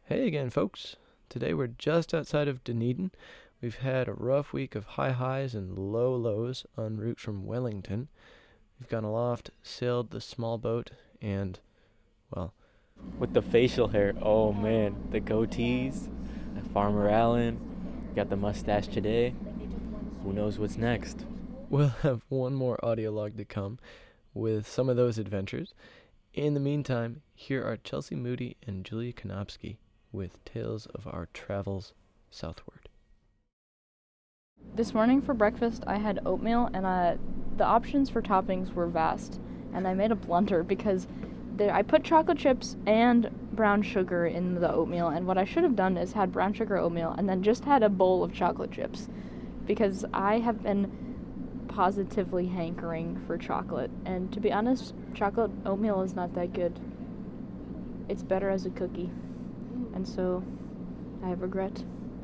Hey again, folks. Today we're just outside of Dunedin. We've had a rough week of high highs and low lows en route from Wellington. We've gone aloft, sailed the small boat, and, well, With the facial hair, oh man, the goatees, Farmer Allen, got the mustache today. Who knows what's next? we'll have one more audio log to come with some of those adventures. In the meantime, here are Chelsea Moody and Julia Konopsky with tales of our travels southward. This morning for breakfast, I had oatmeal, and the options for toppings were vast. And I made a blunder because I put chocolate chips and brown sugar in the oatmeal, and what I should have done is had brown sugar oatmeal and then just had a bowl of chocolate chips, because I have been positively hankering for chocolate. And to be honest, chocolate oatmeal is not that good. It's better as a cookie. And so I have regret.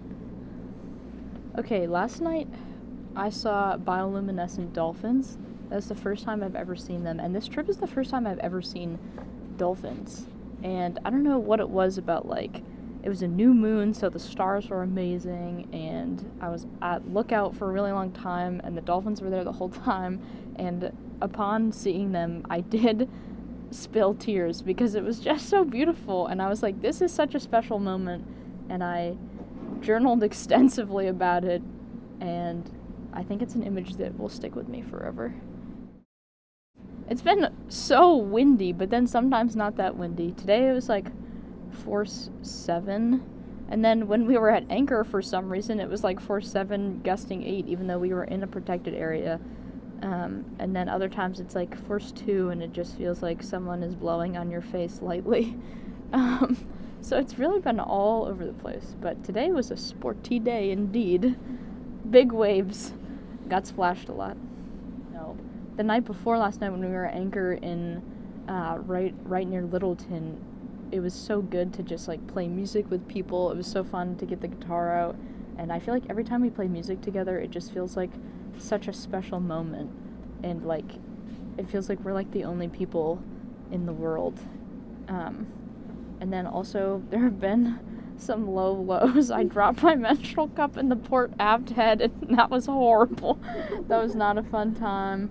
Okay, last night I saw bioluminescent dolphins. That's the first time I've ever seen them, and this trip is the first time I've ever seen dolphins. And I don't know what it was about, it was a new moon, so the stars were amazing, and I was at lookout for a really long time, and the dolphins were there the whole time, and upon seeing them, I did spill tears because it was just so beautiful, and I was like, this is such a special moment, and I journaled extensively about it, and I think it's an image that will stick with me forever. It's been so windy, but then sometimes not that windy. Today it was force 7, and then when we were at anchor for some reason it was force 7 gusting 8, even though we were in a protected area. And then other times it's force 2, and it just feels like someone is blowing on your face lightly. So it's really been all over the place. But today was a sporty day indeed. Big waves. Got splashed a lot. No. The night before last night when we were at anchor in right near Littleton, it was so good to just play music with people. It was so fun to get the guitar out. And I feel like every time we play music together, it just feels like such a special moment, and it feels like we're the only people in the world. And then also there have been some low lows. I dropped my menstrual cup in the port aft head, and that was horrible. That was not a fun time.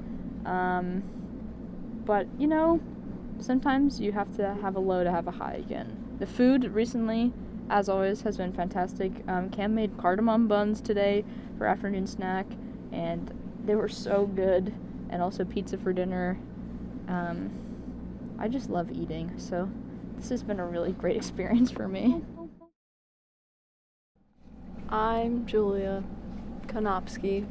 But sometimes you have to have a low to have a high again. The food recently, as always, has been fantastic. Cam made cardamom buns today for afternoon snack, and they were so good, and also pizza for dinner. I just love eating, so this has been a really great experience for me. I'm Julia Konopsky,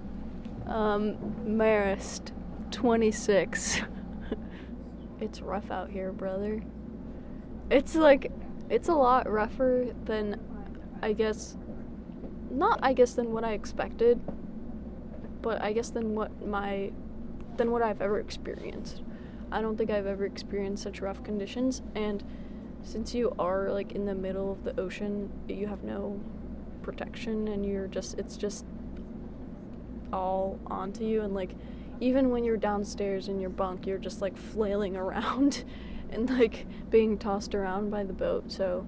Marist, 26. It's rough out here, brother. It's a lot rougher than, than what I expected, but I guess than what I've ever experienced. I don't think I've ever experienced such rough conditions, and since you are in the middle of the ocean, you have no protection, and it's just all onto you, and even when you're downstairs in your bunk, you're just flailing around and being tossed around by the boat. So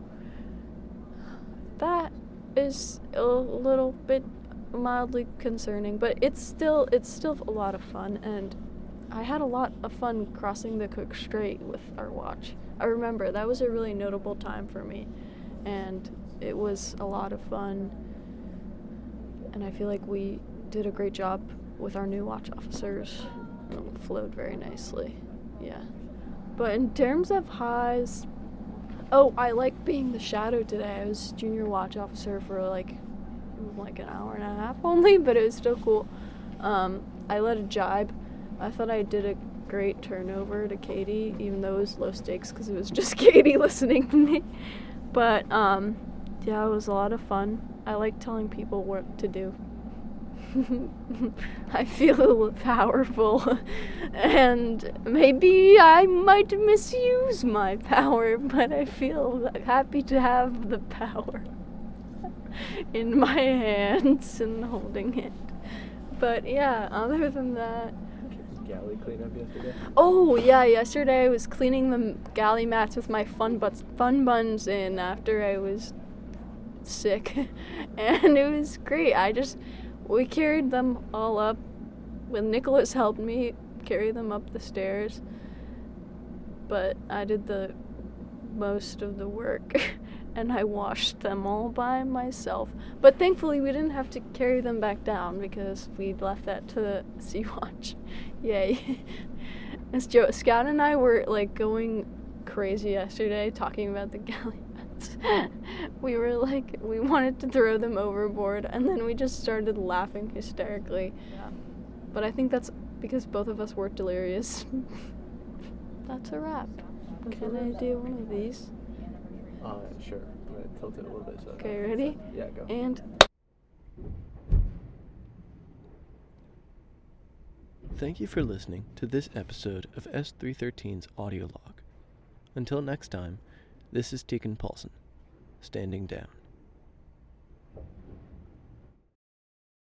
that is a little bit mildly concerning, but it's still a lot of fun, and I had a lot of fun crossing the Cook Strait with our watch. I remember that was a really notable time for me, and it was a lot of fun, and I feel like we did a great job with our new watch officers. It flowed very nicely. Yeah. But in terms of highs, I like being the shadow today. I was junior watch officer for an hour and a half only, but it was still cool. I led a jibe. I thought I did a great turnover to Katie, even though it was low stakes because it was just Katie listening to me. But yeah, it was a lot of fun. I like telling people what to do. I feel powerful, and maybe I might misuse my power, but I feel happy to have the power in my hands and holding it. But yeah, other than that, galley cleanup yesterday? Oh, yeah, yesterday I was cleaning the galley mats with my fun buns in after I was sick. And it was great. We carried them all up. When Nicholas helped me carry them up the stairs. But I did the most of the work. And I washed them all by myself. But thankfully we didn't have to carry them back down because we'd left that to the Sea Watch. Yay. As Scout and I were like going crazy yesterday talking about the galley mats. We were like, we wanted to throw them overboard and then we just started laughing hysterically. Yeah. But I think that's because both of us were delirious. That's a wrap. Can I do one of these? Sure. I'm going to tilt it a little bit. Okay, ready? Yeah, go. And... Thank you for listening to this episode of S313's audio log. Until next time, this is Tegan Paulson, standing down.